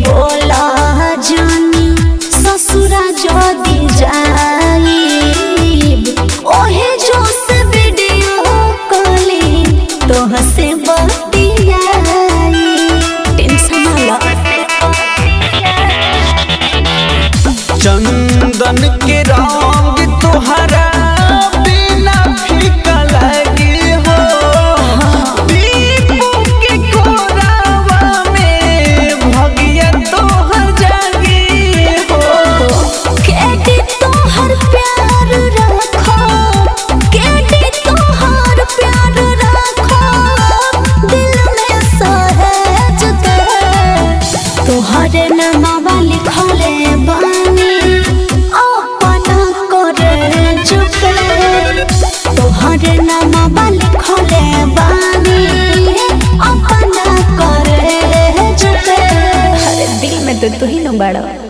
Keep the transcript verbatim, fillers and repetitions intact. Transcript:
बोला जानी ससुरा जदी जाइब ओहे जो से वीडियो कॉलिंग तो हसे बतियाई टेंशन ना चंदन के रंग तोहरा बिना फीका लगी हो दीपू के कोरावा में भगिया तोहर जागी हो केटी तोहर प्यार रखो केटी तोहर प्यार रखो दिल में सहेज के तोहरे नामवा लिखले बानी अपना करे चुपे तोहरे नामवा लिखले बानी अपना करे चुपे अरे दिल में तो तू ही न बड़ा।